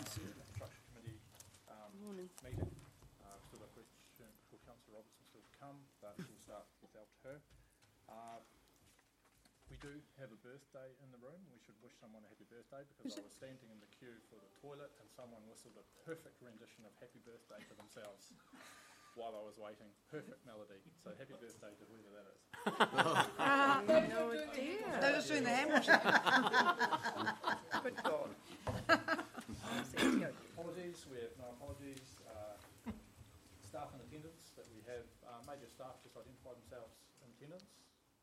Infrastructure Committee Morning. meeting. Still got a question for Councillor Robertson still to come, but we'll start without her. We do have a birthday in the room. We should wish someone a happy birthday because I was standing in the queue for the toilet and someone whistled a perfect rendition of Happy Birthday to themselves while I was waiting. Perfect melody. So happy birthday to whoever that is. No idea. They're just doing the hand washing. Good God. Apologies. We have no apologies. Staff in attendance that we have. Major staff just identify themselves in attendance.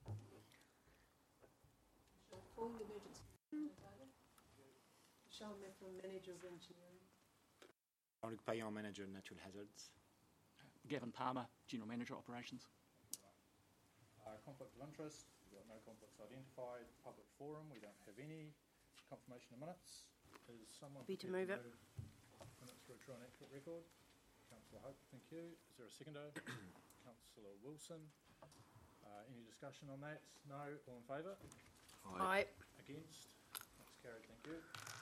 Michelle Mifflin, Manager of Engineering. Jean-Luc Payan, Manager of Natural Hazards. Gavin Palmer, General Manager Operations. Conflict of interest, we've got no conflicts identified. Public forum, we don't have any. Confirmation of minutes. Is someone Happy to move it. Minutes for a true and accurate record. Councillor Hope, thank you. Is there a seconder? Councillor Wilson. Any discussion on that? No? All in favour? Aye. Against? That's carried, thank you.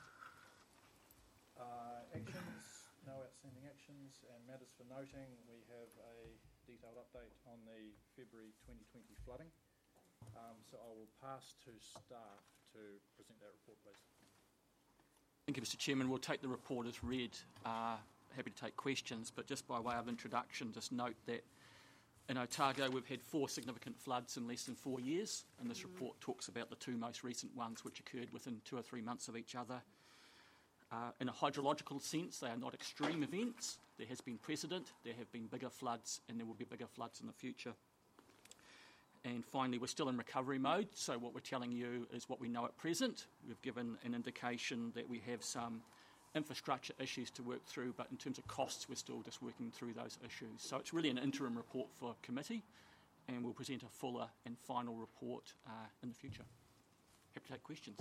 Actions, no outstanding actions, and matters for noting. We have a detailed update on the February 2020 flooding. So I will pass to staff to present that report, please. Thank you, Mr. Chairman. We'll take the report as read. Happy to take questions, but just by way of introduction, just note that in Otago we've had 4 significant floods in less than 4 years, and this report talks about the 2 most recent ones which occurred within 2 or 3 months of each other. In a hydrological sense, they are not extreme events. There has been precedent, there have been bigger floods, and there will be bigger floods in the future. And finally, we're still in recovery mode, so what we're telling you is what we know at present. We've given an indication that we have some infrastructure issues to work through, but in terms of costs, we're still just working through those issues. So it's really an interim report for committee, and we'll present a fuller and final report in the future. Happy to take questions.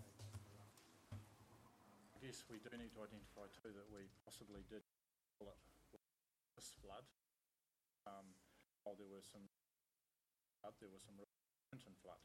I guess we do need to identify too that we possibly did call it this flood. While there was some Winton flood.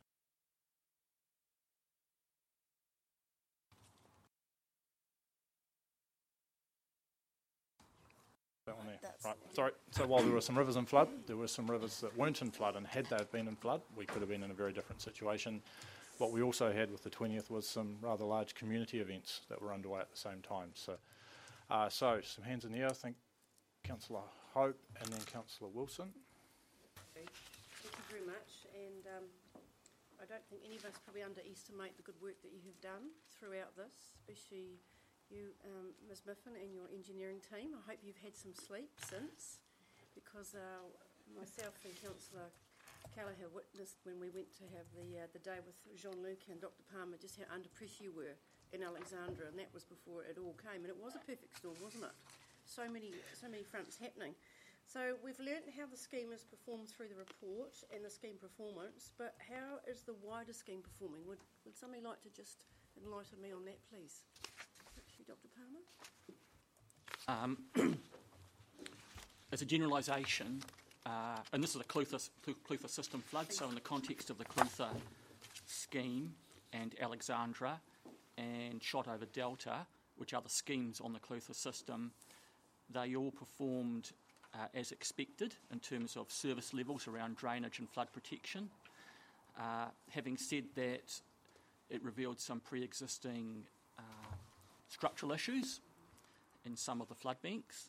That one there. Right, sorry. So while there were some rivers in flood, there were some rivers that weren't in flood, and had they been in flood, we could have been in a very different situation. What we also had with the 20th was some rather large community events that were underway at the same time. So some hands in the air. I think Councillor Hope and then Councillor Wilson. Thank you very much, and I don't think any of us probably underestimate the good work that you have done throughout this, especially you, Ms Mifflin, and your engineering team. I hope you've had some sleep since, because myself and Councillor Callagher witnessed when we went to have the day with Jean-Luc and Dr Palmer just how under pressure you were in Alexandra, and that was before it all came, and it was a perfect storm, wasn't it? So many fronts happening. So we've learnt how the scheme is performed through the report and the scheme performance, but how is the wider scheme performing? Would somebody like to just enlighten me on that, please? Actually, Dr Palmer? As a generalisation, and this is a Clutha system flood, so in the context of the Clutha scheme and Alexandra and Shotover Delta, which are the schemes on the Clutha system, they all performed as expected in terms of service levels around drainage and flood protection. Having said that, it revealed some pre-existing structural issues in some of the flood banks.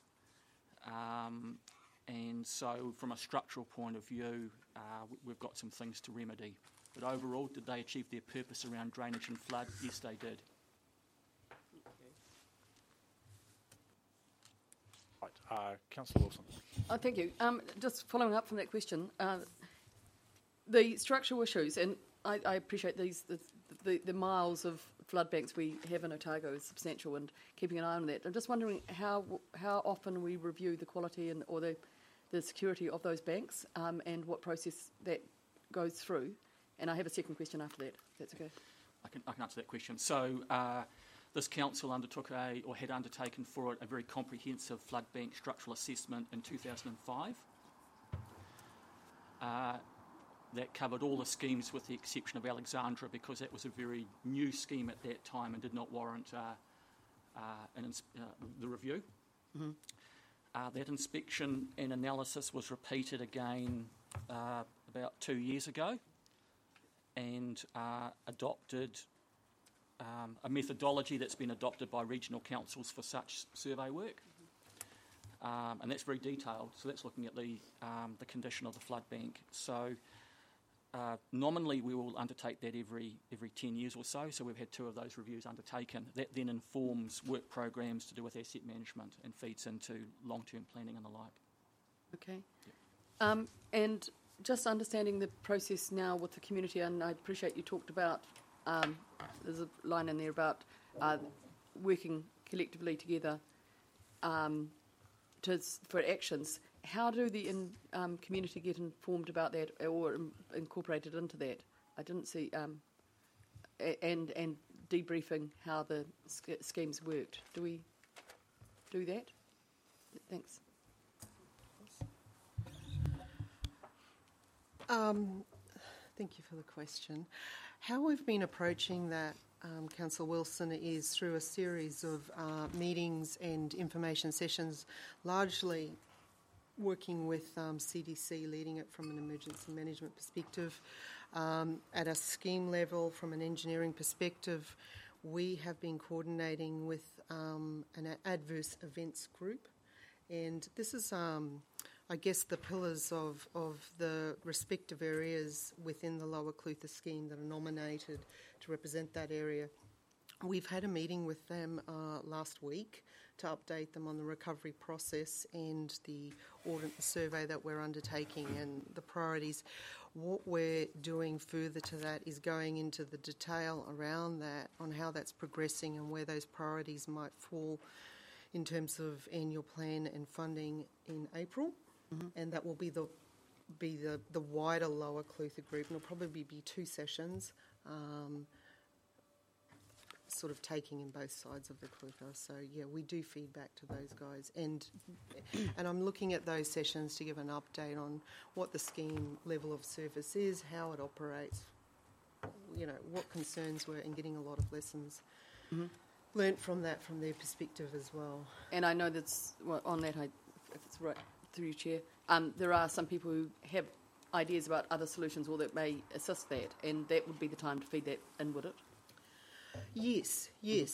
And so from a structural point of view, we've got some things to remedy. But overall, did they achieve their purpose around drainage and flood? Yes, they did. Right, Councillor Wilson. Thank you. Just following up from that question, the structural issues, and I appreciate the miles of flood banks we have in Otago is substantial, and keeping an eye on that. I'm just wondering how often we review the quality or the security of those banks, and what process that goes through. And I have a second question after that, if that's okay. I can answer that question. So this council had undertaken for it a very comprehensive flood bank structural assessment in 2005. That covered all the schemes with the exception of Alexandra, because that was a very new scheme at that time and did not warrant the review. That inspection and analysis was repeated again about 2 years ago, and adopted a methodology that's been adopted by regional councils for such survey work. And that's very detailed, so that's looking at the condition of the flood bank. So nominally we will undertake that every 10 years or so we've had 2 of those reviews undertaken. That then informs work programs to do with asset management and feeds into long-term planning and the like. Okay. And just understanding the process now with the community, and I appreciate you talked about, there's a line in there about working collectively together for actions. How do the community get informed about that or incorporated into that? I didn't see, and debriefing how the schemes worked. Do we do that? Thanks. Thank you for the question. How we've been approaching that, Councillor Wilson, is through a series of meetings and information sessions, largely working with CDC, leading it from an emergency management perspective. At a scheme level, from an engineering perspective, we have been coordinating with an adverse events group, and this is I guess the pillars of the respective areas within the Lower Clutha scheme that are nominated to represent that area. We've had a meeting with them last week to update them on the recovery process and the audit survey that we're undertaking and the priorities. What we're doing further to that is going into the detail around that, on how that's progressing and where those priorities might fall in terms of annual plan and funding in April. And that will be the wider Lower Clutha group, and it'll probably be 2 sessions, sort of taking in both sides of the Clutha. So yeah, we do feedback to those guys, and I'm looking at those sessions to give an update on what the scheme level of service is, how it operates, what concerns were, and getting a lot of lessons learnt from that, from their perspective as well. And I know that's on that. If it's right. Through you, Chair, there are some people who have ideas about other solutions or that may assist that, and that would be the time to feed that in, would it? Yes.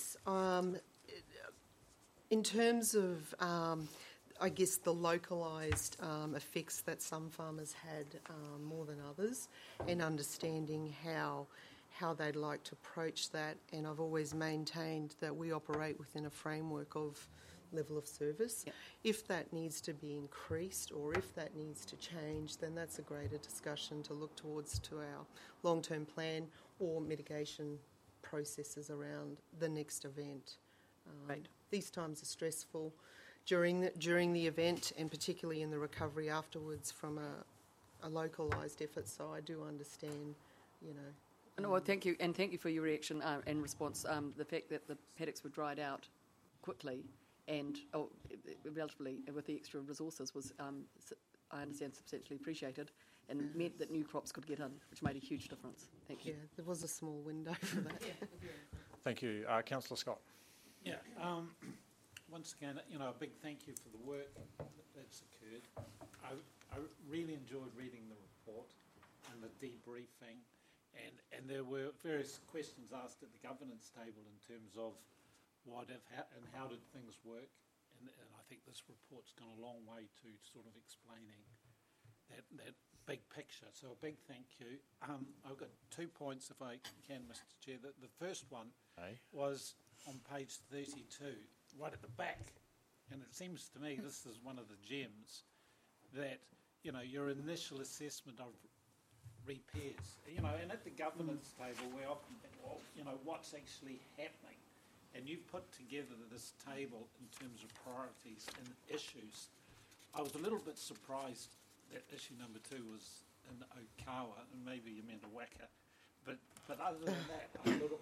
In terms of, I guess, the localised effects that some farmers had more than others, and understanding how they'd like to approach that, and I've always maintained that we operate within a framework of level of service. Yep. If that needs to be increased or if that needs to change, then that's a greater discussion to look towards to our long-term plan or mitigation processes around the next event. Right. These times are stressful during the event, and particularly in the recovery afterwards from a localised effort, so I do understand, No, well, thank you, and thank you for your reaction and response. The fact that the paddocks were dried out quickly and relatively with the extra resources was, I understand, substantially appreciated, and meant that new crops could get in, which made a huge difference. Thank you. Yeah, there was a small window for that. Thank you. Councillor Scott. Yeah, once again, a big thank you for the work that's occurred. I really enjoyed reading the report and the debriefing, and there were various questions asked at the governance table in terms of and how did things work, and I think this report's gone a long way to sort of explaining that big picture. So a big thank you. I've got 2 points, if I can, Mr. Chair. The first one was on page 32, right at the back, and it seems to me this is one of the gems, that your initial assessment of repairs, and at the governance table we often think, well, what's actually happening. And you've put together this table in terms of priorities and issues. I was a little bit surprised that issue number 2 was in Okawa, and maybe you meant Waka, but other than that, I thought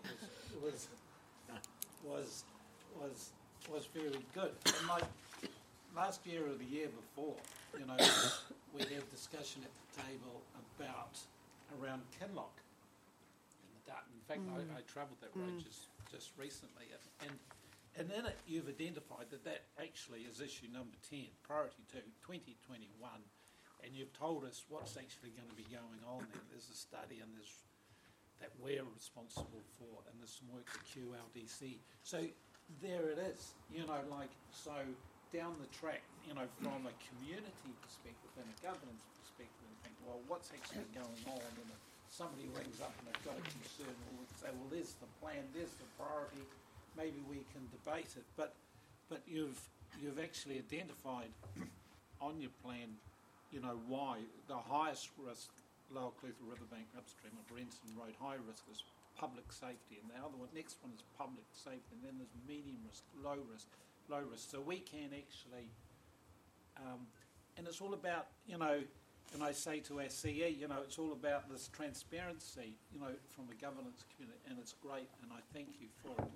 it was very good. And like last year or the year before, we had discussion at the table around Kinloch in the Dartmouth. In fact, I travelled that road just recently, and And in it, you've identified that actually is issue number 10, priority 2, 2021, and you've told us what's actually going to be going on there. There's a study and there's that we're responsible for, and there's some work at QLDC. So there it is, so down the track, from a community perspective and a governance perspective, and think, well, what's actually going on? And if somebody rings up and they've got a concern, we'll say, well, there's the plan, there's the priority, maybe we can debate it. But you've actually identified on your plan, why the highest risk, Lower Clutha Riverbank upstream of Renton Road, high risk is public safety, and the other one, next one is public safety, and then there's medium risk, low risk. So we can actually, and it's all about, and I say to our CE, it's all about this transparency, from a governance community, and it's great, and I thank you for it.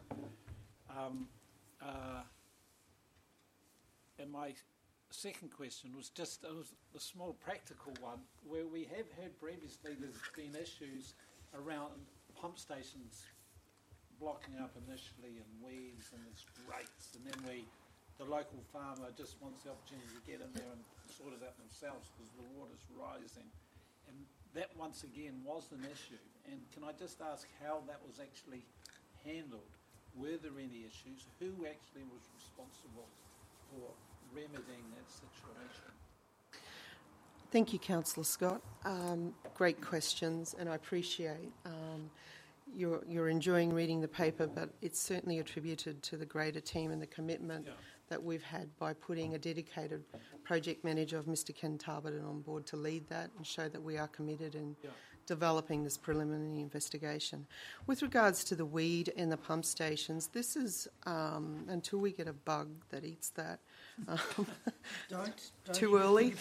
And my second question was just a small practical one, where we have heard previously there's been issues around pump stations blocking up initially and weeds and there's grates, and then the local farmer just wants the opportunity to get in there and sort it out themselves because the water's rising. And that once again was an issue. And can I just ask how that was actually handled? Were there any issues? Who actually was responsible for remedying that situation? Thank you, Councillor Scott. Great questions, and I appreciate you're enjoying reading the paper, but it's certainly attributed to the greater team and the commitment that we've had by putting a dedicated project manager of Mr. Ken Tarbutin on board to lead that and show that we are committed in developing this preliminary investigation. With regards to the weed and the pump stations, this is, until we get a bug that eats that, Don't too early.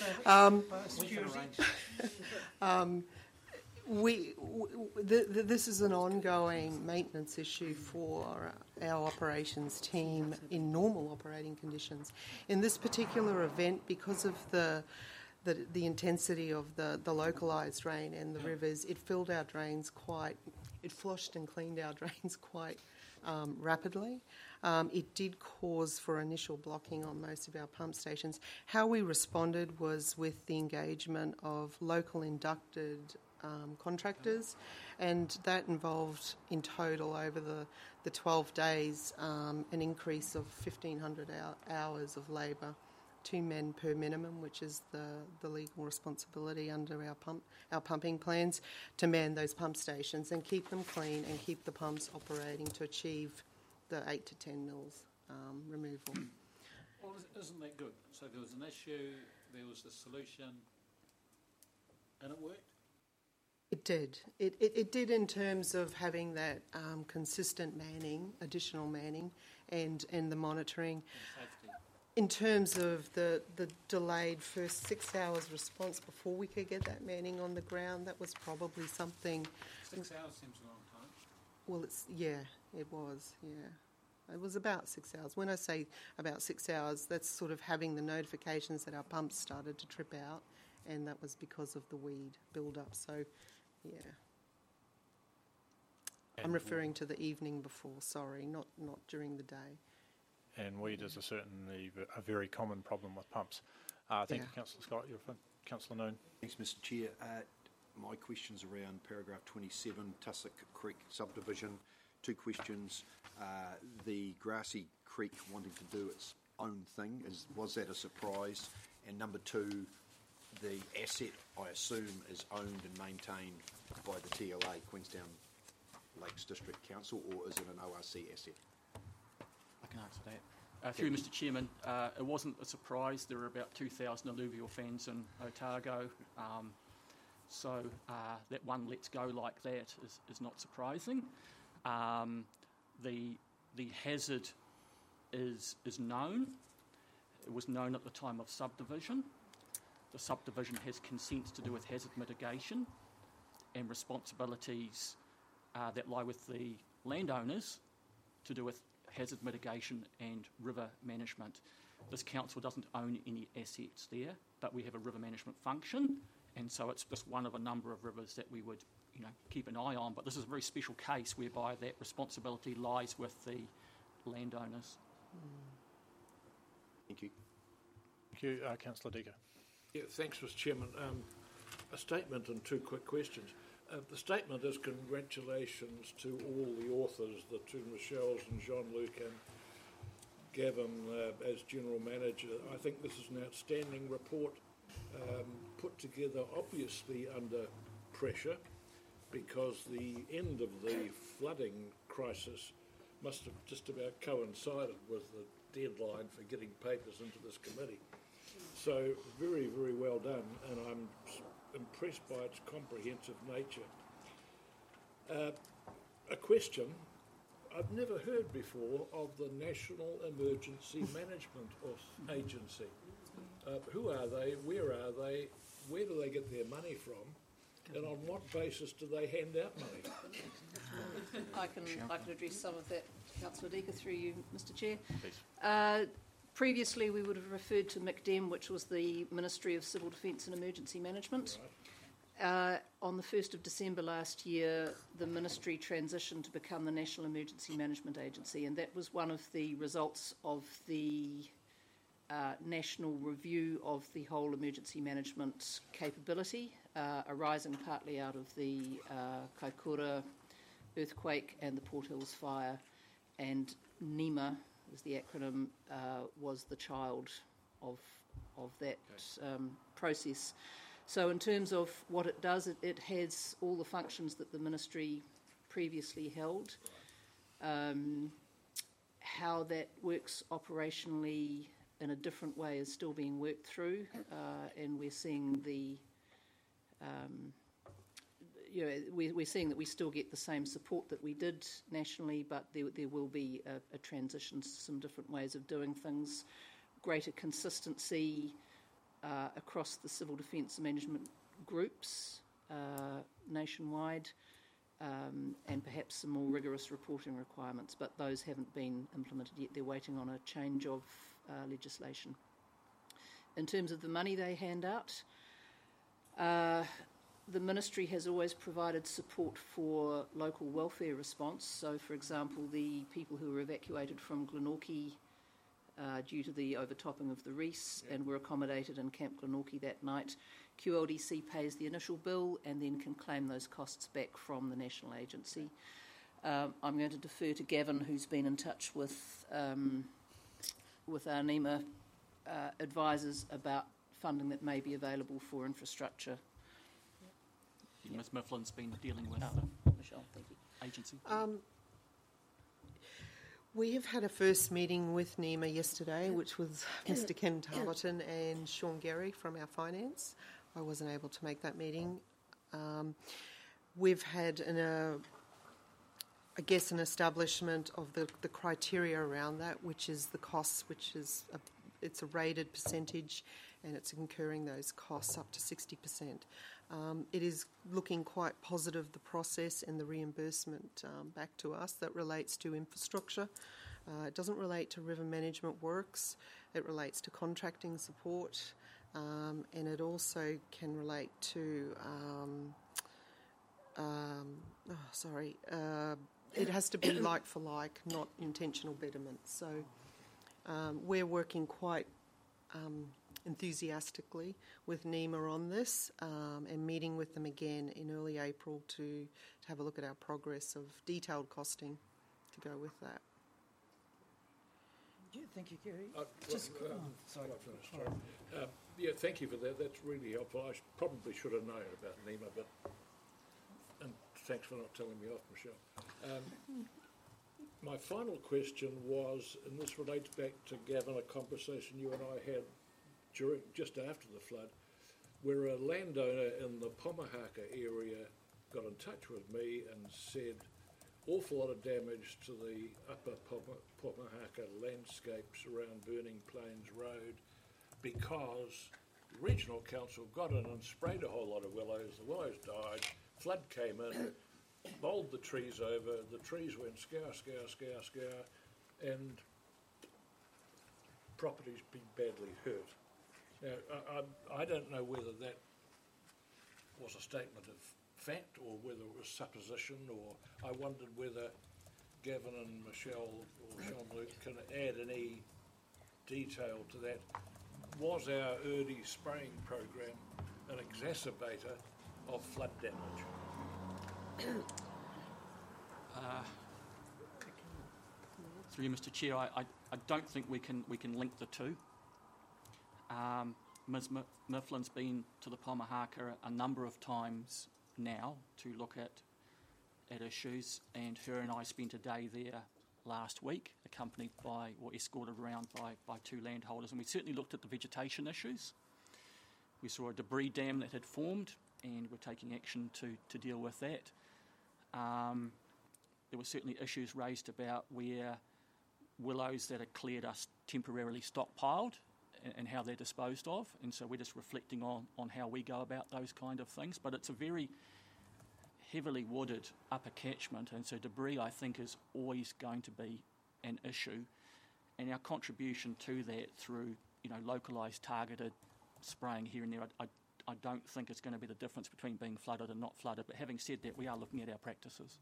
This is an ongoing maintenance issue for our operations team in normal operating conditions. In this particular event, because of the intensity of the localised rain and the rivers, it filled our drains it flushed and cleaned our drains quite rapidly. It did cause for initial blocking on most of our pump stations. How we responded was with the engagement of local inducted contractors, and that involved in total over the 12 days an increase of 1,500 hours of labour, 2 men per minimum, which is the legal responsibility under our pumping plans, to man those pump stations and keep them clean and keep the pumps operating to achieve the 8 to 10 mils removal. Well, isn't that good? So there was an issue, there was a solution, and it worked? It did. It did in terms of having that consistent manning, additional manning, and the monitoring. And safety. In terms of the delayed first 6 hours response before we could get that manning on the ground, that was probably something. 6 hours seems a long time. Well, it was. It was about 6 hours. When I say about 6 hours, that's sort of having the notifications that our pumps started to trip out, and that was because of the weed build-up. So, yeah. And I'm referring to the evening before, sorry, not during the day. And weed is certainly a very common problem with pumps. Thank you, Councillor Scott. Councillor Noon. Thanks, Mr. Chair. My question's around paragraph 27, Tussock Creek subdivision. 2 questions. The Grassy Creek wanting to do its own thing, was that a surprise? And number 2, the asset, I assume, is owned and maintained by the TLA, Queenstown Lakes District Council, or is it an ORC asset? I can answer that. Through Mr. Chairman, it wasn't a surprise. There were about 2,000 alluvial fans in Otago, so that one lets go like that is not surprising. The hazard is known. It was known at the time of subdivision. The subdivision has consents to do with hazard mitigation and responsibilities that lie with the landowners to do with hazard mitigation and river management. This council doesn't own any assets there, but we have a river management function, and so it's just one of a number of rivers that we would, keep an eye on. But this is a very special case whereby that responsibility lies with the landowners. Thank you. Thank you, Councillor Deaker. Yeah, thanks, Mr. Chairman. A statement and two quick questions. The statement is congratulations to all the authors, the two Michelles and Jean-Luc and Gavin as General Manager. I think this is an outstanding report put together obviously under pressure because the end of the flooding crisis must have just about coincided with the deadline for getting papers into this committee. So very, very well done, and I'm impressed by its comprehensive nature. A question I've never heard before of the National Emergency Management Agency. Who are they? Where are they? Where do they get their money from? And on what basis do they hand out money? I can address some of that, Councillor Deaker, through you, Mr. Chair. Please. Previously, we would have referred to McDem, which was the Ministry of Civil Defence and Emergency Management. Right. On the 1st of December last year, the Ministry transitioned to become the National Emergency Management Agency, and that was one of the results of the national review of the whole emergency management capability, arising partly out of the Kaikoura earthquake and the Port Hills fire, and NEMA, as the acronym, was the child of that process. So in terms of what it does, it has all the functions that the Ministry previously held. How that works operationally in a different way is still being worked through, and we're seeing we're seeing that we still get the same support that we did nationally, but there will be a transition to some different ways of doing things, greater consistency across the civil defence management groups nationwide, and perhaps some more rigorous reporting requirements, but those haven't been implemented yet. They're waiting on a change of legislation. In terms of the money they hand out, the Ministry has always provided support for local welfare response. So, for example, the people who were evacuated from Glenorchy due to the overtopping of the Reese and were accommodated in Camp Glenorchy that night, QLDC pays the initial bill and then can claim those costs back from the national agency. I'm going to defer to Gavin, who's been in touch with our NEMA advisors about funding that may be available for infrastructure. Ms Mifflin's been dealing with Michelle, thank you. Agency. We have had a first meeting with NEMA yesterday, which was Mr Ken Tarleton and Sean Gary from our finance. I wasn't able to make that meeting. We've had an establishment of the criteria around that, which is the costs, which is it's a rated percentage, and it's incurring those costs up to 60%. It is looking quite positive, the process and the reimbursement back to us that relates to infrastructure. It doesn't relate to river management works. It relates to contracting support, and it also can relate to it has to be like for like, not intentional betterment. So we're working quite enthusiastically with NEMA on this, and meeting with them again in early April to have a look at our progress of detailed costing to go with that. Yeah, thank you, Gary. Sorry. Thank you for that. That's really helpful. I probably should have known about NEMA, and thanks for not telling me off, Michelle. My final question was, and this relates back to Gavin, a conversation you and I had just after the flood, where a landowner in the Pomahaka area got in touch with me and said awful lot of damage to the upper Pomahaka landscapes around Burning Plains Road because the regional council got in and sprayed a whole lot of willows. The willows died, flood came in, bowled the trees over, the trees went scour, and property's been badly hurt. Now, I don't know whether that was a statement of fact or whether it was supposition, or I wondered whether Gavin and Michelle or Jean-Luc can add any detail to that. Was our early spraying program an exacerbator of flood damage? Through you, Mr. Chair, I don't think we can link the two. Ms. Mifflin's been to the Pomahaka a number of times now to look at issues, and her and I spent a day there last week, accompanied by, or escorted around by two landholders, and we certainly looked at the vegetation issues. We saw a debris dam that had formed, and we're taking action to deal with that. There were certainly issues raised about where willows that are cleared are temporarily stockpiled and how they're disposed of, and so we're just reflecting on how we go about those kind of things. But it's a very heavily wooded upper catchment, and so debris, I think, is always going to be an issue, and our contribution to that through localised targeted spraying here and there, I don't think it's going to be the difference between being flooded and not flooded. But having said that, we are looking at our practices.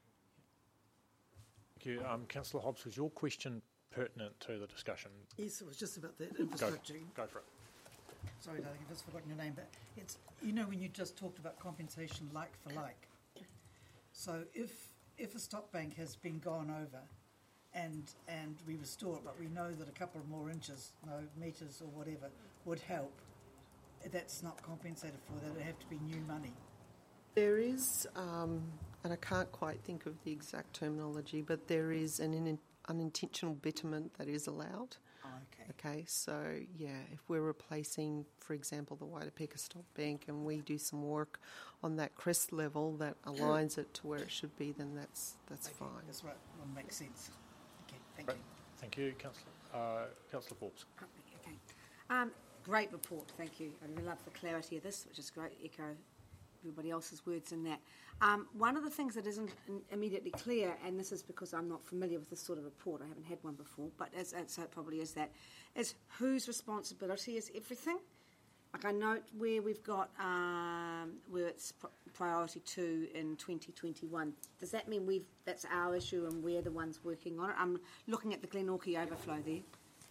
Thank you. Councillor Hobbs, was your question pertinent to the discussion? Yes, it was just about that infrastructure. Go for it. Sorry, darling, I've just forgotten your name, but it's, when you just talked about compensation like for like. So if a stock bank has been gone over and we restore it, but we know that a couple of more inches, metres or whatever, would help, that's not compensated for. That would have to be new money. There is, and I can't quite think of the exact terminology, but there is an unintentional betterment that is allowed. Okay, so if we're replacing, for example, the Waitapeka Stock Bank, and we do some work on that crest level that aligns it to where it should be, then that's fine. That's right. Well, makes sense. Okay, thank Great. you. Thank you, Councillor Forbes. Okay. Great report, thank you. I really love the clarity of this, which is great. Echo everybody else's words in that. One of the things that isn't immediately clear, and this is because I'm not familiar with this sort of report, I haven't had one before, but so it probably is that, is whose responsibility is everything? Like I note where we've got, where it's priority 2 in 2021. Does that mean that's our issue and we're the ones working on it? I'm looking at the Glenorchy overflow there.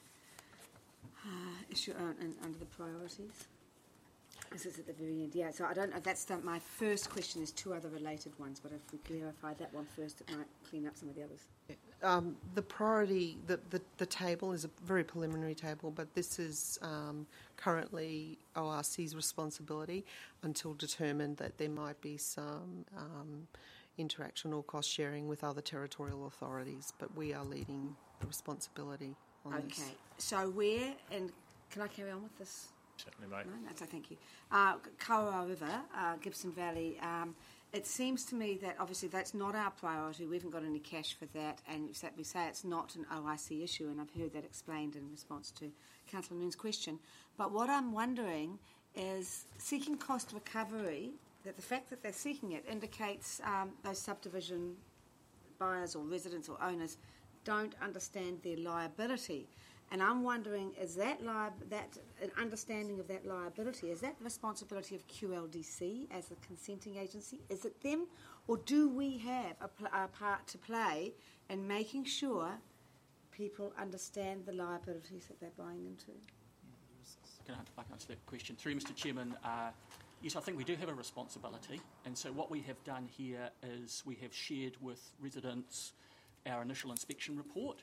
Issue under the priorities. This is at the very end, yeah. So I don't know if that's my first question. Is 2 other related ones, but if we clarify that one first, it might clean up some of the others. The priority, the table is a very preliminary table, but this is currently ORC's responsibility until determined that there might be some interaction or cost sharing with other territorial authorities, but we are leading the responsibility on this. Okay, so where, and can I carry on with this? Certainly, mate. No, that's thank you. Kawerau River, Gibson Valley, it seems to me that obviously that's not our priority. We haven't got any cash for that, and we say it's not an OIC issue, and I've heard that explained in response to Councillor Noon's question. But what I'm wondering is seeking cost recovery, that the fact that they're seeking it indicates those subdivision buyers or residents or owners don't understand their liability. And I'm wondering, is that an understanding of that liability, is that the responsibility of QLDC as the consenting agency? Is it them, or do we have a part to play in making sure people understand the liabilities that they're buying into? Can I answer that question? Through Mr. Chairman, yes, I think we do have a responsibility, and so what we have done here is we have shared with residents our initial inspection report.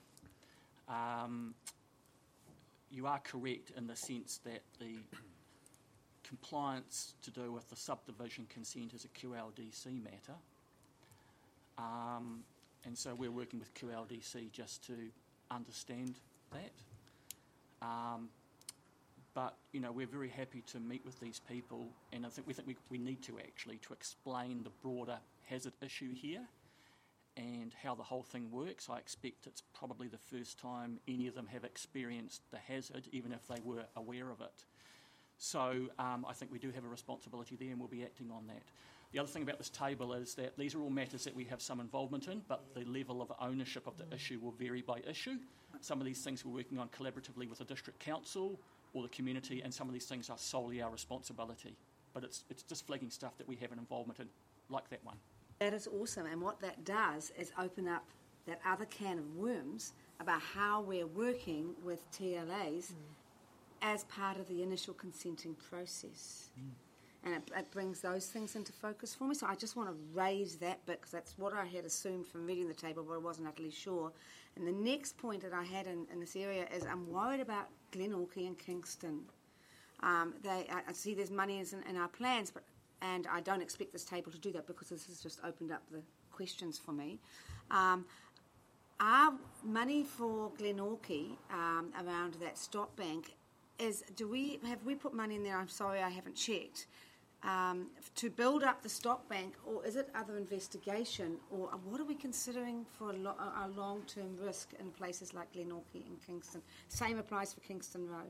You are correct in the sense that the compliance to do with the subdivision consent is a QLDC matter. And so we're working with QLDC just to understand that. But, we're very happy to meet with these people, and I think we need to actually to explain the broader hazard issue here and how the whole thing works. I expect it's probably the first time any of them have experienced the hazard, even if they were aware of it. So I think we do have a responsibility there, and we'll be acting on that. The other thing about this table is that these are all matters that we have some involvement in, but the level of ownership of the issue will vary by issue. Some of these things we're working on collaboratively with the district council or the community, and some of these things are solely our responsibility. But it's just flagging stuff that we have an involvement in, like that one. That is awesome, and what that does is open up that other can of worms about how we're working with TLAs as part of the initial consenting process. And it brings those things into focus for me. So I just want to raise that bit because that's what I had assumed from reading the table, but I wasn't utterly sure. And the next point that I had in this area is I'm worried about Glenorchy and Kingston. I see there's money in our plans, and I don't expect this table to do that because this has just opened up the questions for me. Our money for Glenorchy around that stop bank have we put money in there? I'm sorry, I haven't checked. To build up the stock bank, or is it other investigation, or what are we considering for our long-term risk in places like Glenorchy and Kingston? Same applies for Kingston Road.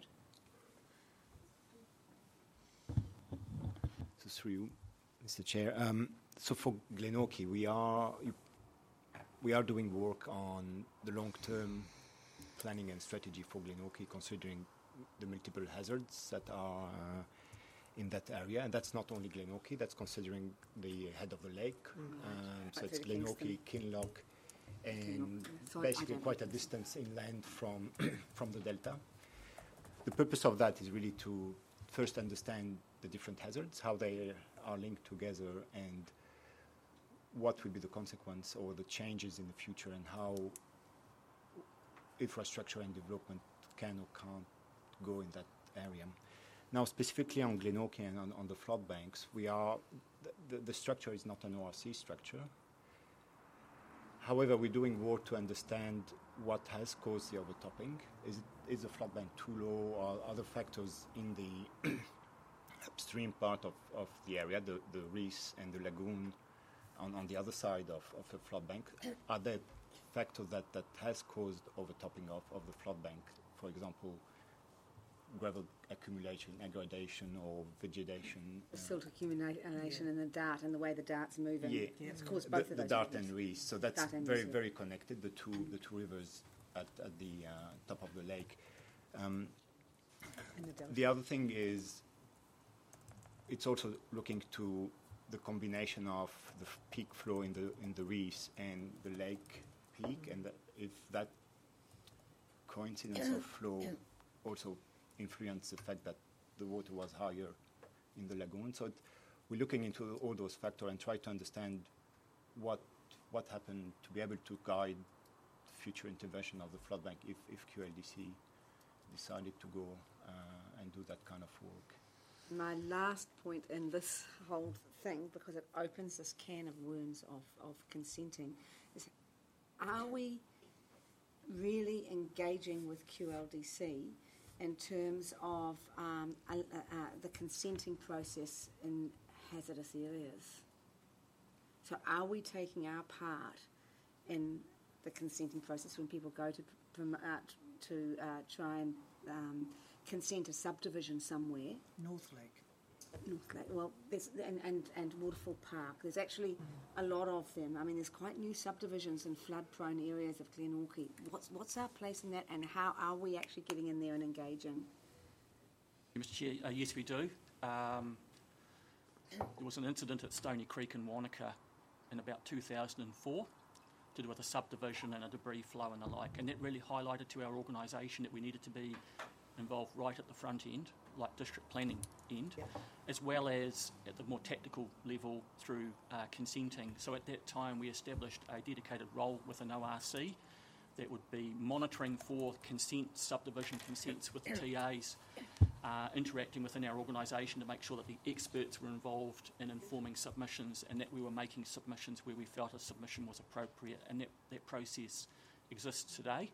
So through you, Mr. Chair. So for Glenorchy, we are doing work on the long-term planning and strategy for Glenorchy, considering the multiple hazards that are in that area, and that's not only Glenorchy, that's considering the head of the lake. So it's Glenorchy, Kinloch, and basically quite a distance inland from the delta. The purpose of that is really to first understand the different hazards, how they are linked together, and what will be the consequence or the changes in the future, and how infrastructure and development can or can't go in that area. Now, specifically on Glenorchy and on the flood banks, the structure is not an ORC structure. However, we're doing work to understand what has caused the overtopping. Is the flood bank too low, or other factors in the upstream part of the area, the reefs and the lagoon on the other side of the flood bank? Are there factors that has caused overtopping of the flood bank? For example, gravel accumulation, aggradation, or vegetation. Silt accumulation and the dart, and the way the dart's moving. Yeah, It's caused both of those. The dart and reefs. So that's very, reefs, very connected, the two rivers at the top of the lake. The other thing is, it's also looking to the combination of the peak flow in the reefs and the lake peak, and if that coincidence of flow also influenced the fact that the water was higher in the lagoon. So we're looking into all those factors and try to understand what happened to be able to guide future intervention of the flood bank if QLDC decided to go and do that kind of work. My last point in this whole thing, because it opens this can of worms of consenting, is are we really engaging with QLDC in terms of the consenting process in hazardous areas? So are we taking our part in the consenting process when people go to try and consent a subdivision somewhere? North Lake. Well, there's, and Waterfall Park. There's actually a lot of them. I mean, there's quite new subdivisions in flood-prone areas of Glenorchy. What's our place in that, and how are we actually getting in there and engaging? Mr. Chair, yes, we do. There was an incident at Stony Creek in Wanaka in about 2004 to do with a subdivision and a debris flow and the like, and that really highlighted to our organisation that we needed to be involved right at the front end, like district planning end, as well as at the more tactical level through consenting. So at that time we established a dedicated role within ORC that would be monitoring for subdivision consents with the TAs, interacting within our organisation to make sure that the experts were involved in informing submissions, and that we were making submissions where we felt a submission was appropriate, and that process exists today.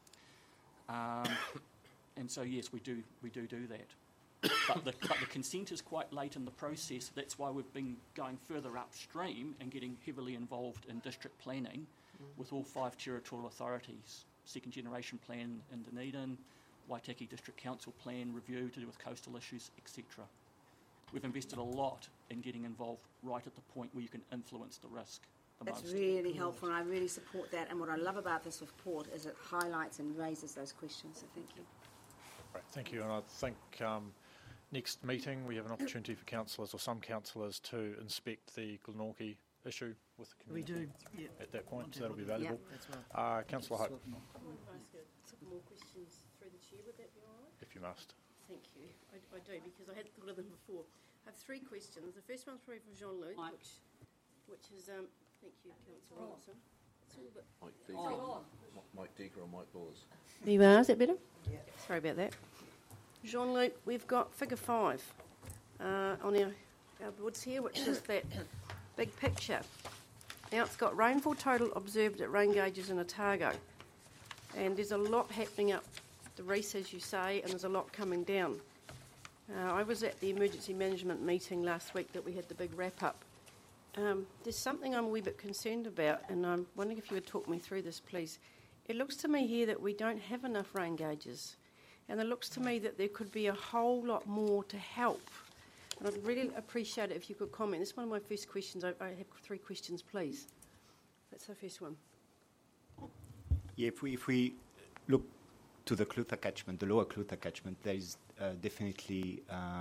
And so yes, we do that. But the consent is quite late in the process. That's why we've been going further upstream and getting heavily involved in district planning with all 5 territorial authorities. Second generation plan in Dunedin, Waitaki District Council plan review to do with coastal issues, etc. We've invested a lot in getting involved right at the point where you can influence the risk the most. That's really helpful, and I really support that. And what I love about this report is it highlights and raises those questions. So thank you. Right, thank you. And I think next meeting we have an opportunity for councillors, or some councillors, to inspect the Glenorchy issue with the We community do, yeah. at that point, so that'll be Yeah, valuable. that's right. Councillor Hope, I want to ask a couple more questions through the chair. Would that be all right? if you must. Thank you. I do, because I hadn't thought of them before. I have three questions. The first one's probably for Jean-Luc, which is, thank you, Councillor Robinson. It's all a bit... Mike Deeker or Mike Bowles. There you are, is that better? Yeah. Sorry about that. Jean-Luc, we've got figure 5 on our boards here, which is that big picture. Now it's got rainfall total observed at rain gauges in Otago. And there's a lot happening up the Reese, as you say, and there's a lot coming down. I was at the emergency management meeting last week that we had the big wrap-up. There's something I'm a wee bit concerned about, and I'm wondering if you would talk me through this, please. It looks to me here that we don't have enough rain gauges, and it looks to me that there could be a whole lot more to help. And I'd really appreciate it if you could comment. This is one of my first questions. I have 3 questions, please. That's the first one. Yeah, if we look to the Clutha catchment, the lower Clutha catchment, there is definitely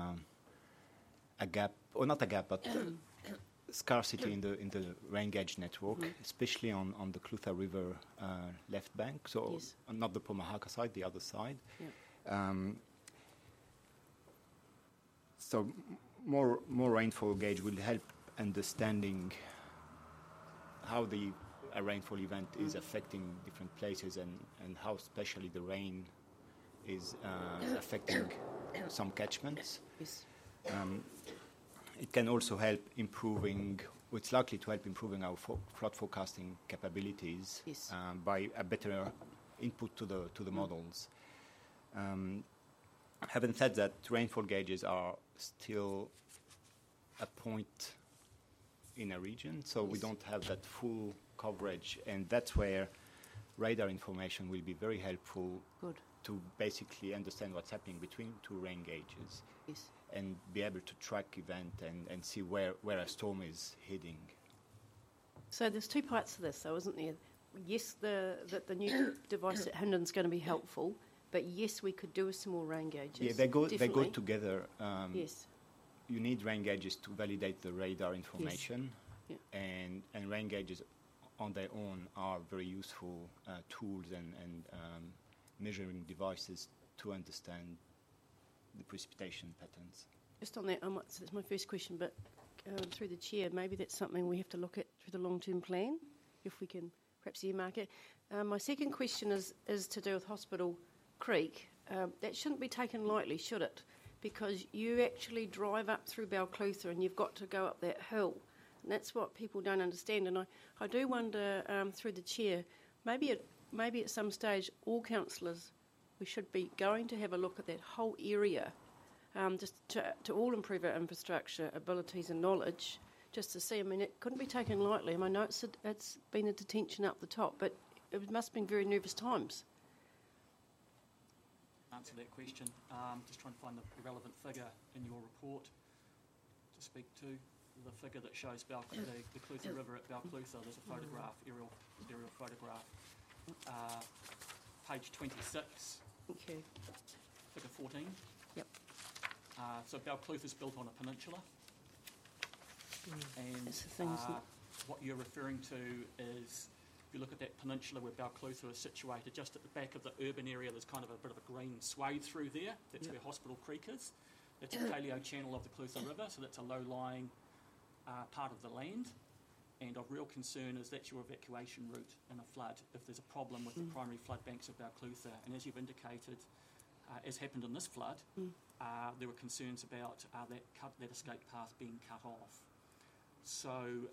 a gap, or not a gap, but scarcity in the rain gauge network, especially on the Clutha River left bank, so Yes. not the Pomahaka side, the other side. Yeah. So more rainfall gauge will help understanding how a rainfall event is affecting different places and how especially the rain is affecting some catchments. Yes. It can also help improving, it's likely to help improving our flood forecasting capabilities Yes. by a better input to the models. Having said that, rainfall gauges are still a point in a region, so we don't have that full coverage, and that's where radar information will be very helpful. Good. To basically understand what's happening between 2 rain gauges. Yes. And be able to track event and see where a storm is heading. So there's 2 parts to this, though, isn't there? Yes, the new device at Hinden's going to be helpful, but yes, we could do with some more rain gauges. Yeah, they go Definitely. together. Yes. You need rain gauges to validate the radar information, Yeah. and rain gauges on their own are very useful tools and measuring devices to understand the precipitation patterns. Just on that, that's my first question, but through the chair, maybe that's something we have to look at through the long-term plan, if we can perhaps earmark it. My second question is to do with Hospital Creek. That shouldn't be taken lightly, should it? Because you actually drive up through Balclutha and you've got to go up that hill. And that's what people don't understand. And I do wonder, through the chair, maybe at some stage all councillors, we should be going to have a look at that whole area, just to all improve our infrastructure, abilities and knowledge, just to see. I mean, it couldn't be taken lightly. I know it's been a detention up the top, but it must have been very nervous times. Answer that question. Just trying to find the relevant figure in your report to speak to. The figure that shows the Clutha River at Balclutha. There's a photograph, aerial photograph. Page 26. Thank you. Figure 14. Yep. So Balclutha is built on a peninsula. And That's the thing, isn't it? what you're referring to is, if you look at that peninsula where Balclutha is situated, just at the back of the urban area, there's kind of a bit of a green swathe through there. That's where Hospital Creek is. That's a paleo channel of the Clutha River, so that's a low-lying part of the land. And of real concern is that's your evacuation route in a flood if there's a problem with the primary flood banks of Balclutha. And as you've indicated, as happened in this flood, there were concerns about that escape path being cut off. So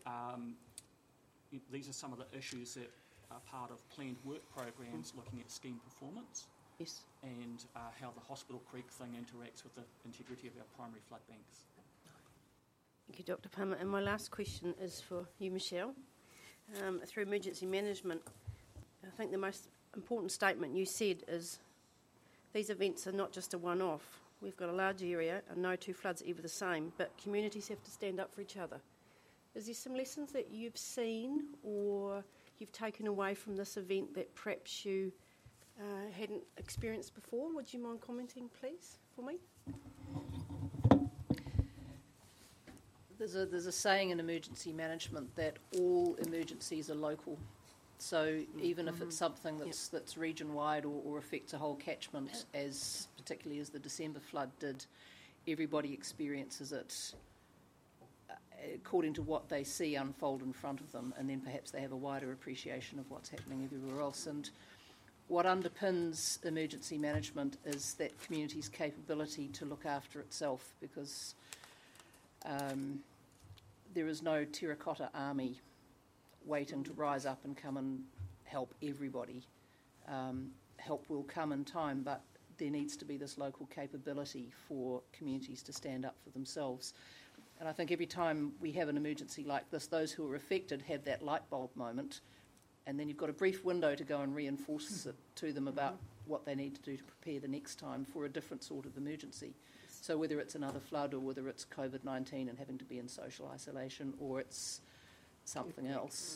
these are some of the issues that are part of planned work programs looking at scheme performance. Yes. And how the Hospital Creek thing interacts with the integrity of our primary flood banks. Thank you, Dr. Palmer. And my last question is for you, Michelle. Through emergency management, I think the most important statement you said is these events are not just a one-off. We've got a large area and no 2 floods are ever the same, but communities have to stand up for each other. Is there some lessons that you've seen or you've taken away from this event that perhaps you hadn't experienced before? Would you mind commenting, please, for me? There's a saying in emergency management that all emergencies are local. So even if it's something that's region-wide or affects a whole catchment, particularly as the December flood did, everybody experiences it according to what they see unfold in front of them, and then perhaps they have a wider appreciation of what's happening everywhere else. And what underpins emergency management is that community's capability to look after itself, because there is no terracotta army waiting to rise up and come and help everybody. Help will come in time, but there needs to be this local capability for communities to stand up for themselves. And I think every time we have an emergency like this, those who are affected have that light bulb moment, and then you've got a brief window to go and reinforce it to them about what they need to do to prepare the next time for a different sort of emergency. So whether it's another flood, or whether it's COVID-19 and having to be in social isolation, or it's something else,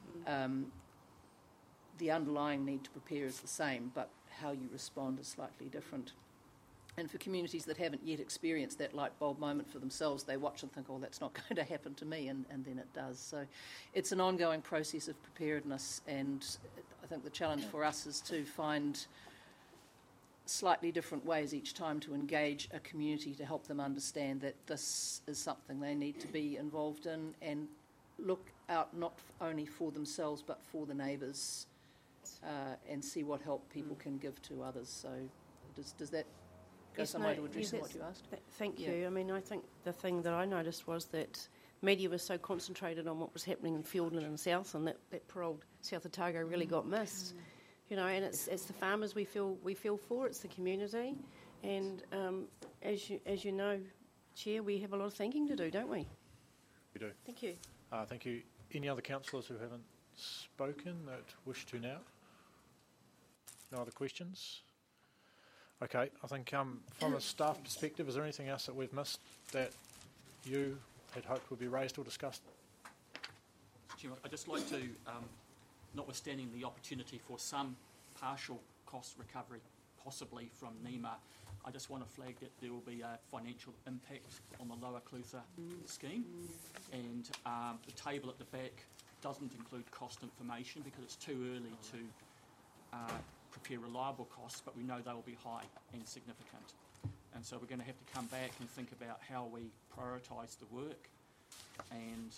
the underlying need to prepare is the same, but how you respond is slightly different. And for communities that haven't yet experienced that light bulb moment for themselves, they watch and think, oh, that's not going to happen to me, and then it does. So it's an ongoing process of preparedness, and I think the challenge for us is to find slightly different ways each time to engage a community to help them understand that this is something they need to be involved in, and look out not only for themselves but for the neighbours, and see what help people can give to others. So does that go some way to addressing what you asked? Thank you. I mean, I think the thing that I noticed was that media was so concentrated on what was happening in Fiordland and South, and that poor old South Otago really got missed. You know, and it's the farmers we feel for, it's the community, and as you know, Chair, we have a lot of thanking to do, don't we? We do. Thank you. Thank you. Any other councillors who haven't spoken that wish to now? No other questions? Okay, I think from a staff perspective, is there anything else that we've missed that you had hoped would be raised or discussed? Chairman, I'd just like to, notwithstanding the opportunity for some partial cost recovery, possibly from NEMA, I just want to flag that there will be a financial impact on the Lower Clutha scheme, and the table at the back doesn't include cost information because it's too early to prepare reliable costs, but we know they will be high and significant. And so we're going to have to come back and think about how we prioritise the work, and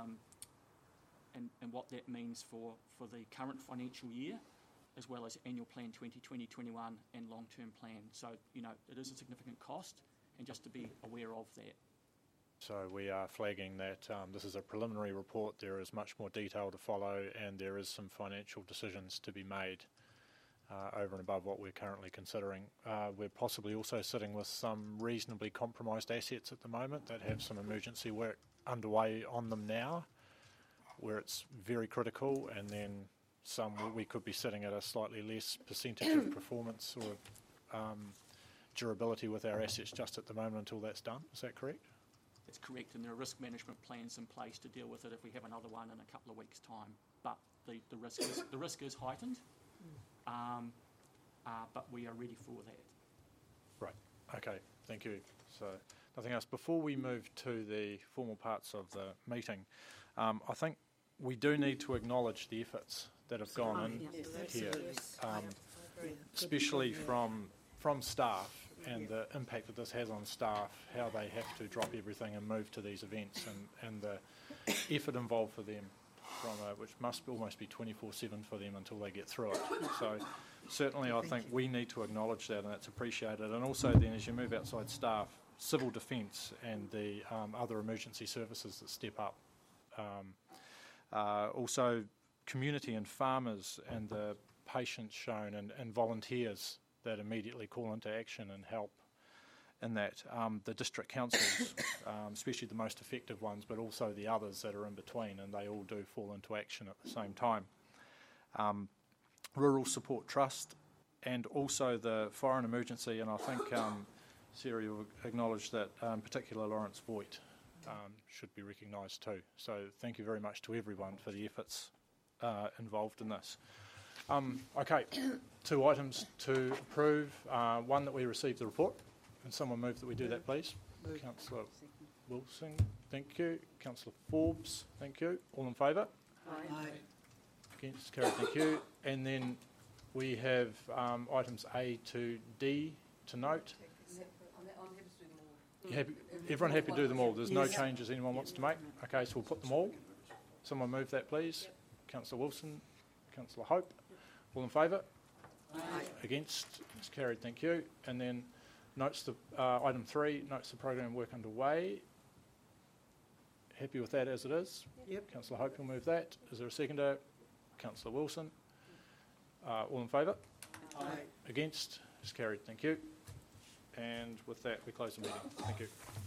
what that means for the current financial year, as well as annual plan 2020-21 and long-term plan. So, you know, it is a significant cost, and just to be aware of that. So we are flagging that this is a preliminary report. There is much more detail to follow, and there is some financial decisions to be made over and above what we're currently considering. We're possibly also sitting with some reasonably compromised assets at the moment that have some emergency work underway on them now, where it's very critical, and then some where we could be sitting at a slightly less percentage of performance or durability with our assets just at the moment until that's done. Is that correct? That's correct, and there are risk management plans in place to deal with it if we have another one in a couple of weeks' time. But the risk is heightened, but we are ready for that. Right. Okay. Thank you. So nothing else. Before we move to the formal parts of the meeting, I think we do need to acknowledge the efforts that have gone in here, especially from staff, and the impact that this has on staff, how they have to drop everything and move to these events, and the effort involved for them, which must almost be 24/7 for them until they get through it. So certainly I think we need to acknowledge that, and that's appreciated. And also then, as you move outside staff, civil defence and the other emergency services that step up. Also community and farmers and the patience shown, and volunteers that immediately call into action and help in that. The district councils, especially the most effective ones, but also the others that are in between, and they all do fall into action at the same time. Rural Support Trust, and also the Foreign Emergency, and I think Sarah, you acknowledged that in particular Lawrence Voigt should be recognised too. So thank you very much to everyone for the efforts involved in this. Okay, 2 items to approve. One, that we received the report. Can someone move that we do that, please? Councillor Wilson. thank you. Councillor Forbes, thank you. All in favour? Aye. Against, carried, thank you. And then we have items A to D to note. Everyone happy to do them all? There's no changes anyone wants to make? Okay, so we'll put them all. Someone move that, please. Councillor Wilson, Councillor Hope. All in favour? Aye. Against, it's carried, thank you. And then notes the item 3, notes the program work underway. Happy with that as it is? Yep. Councillor Hope will move that. Is there a seconder? Councillor Wilson. All in favour? Aye. Against? It's carried. Thank you. And with that, we close the meeting. Thank you.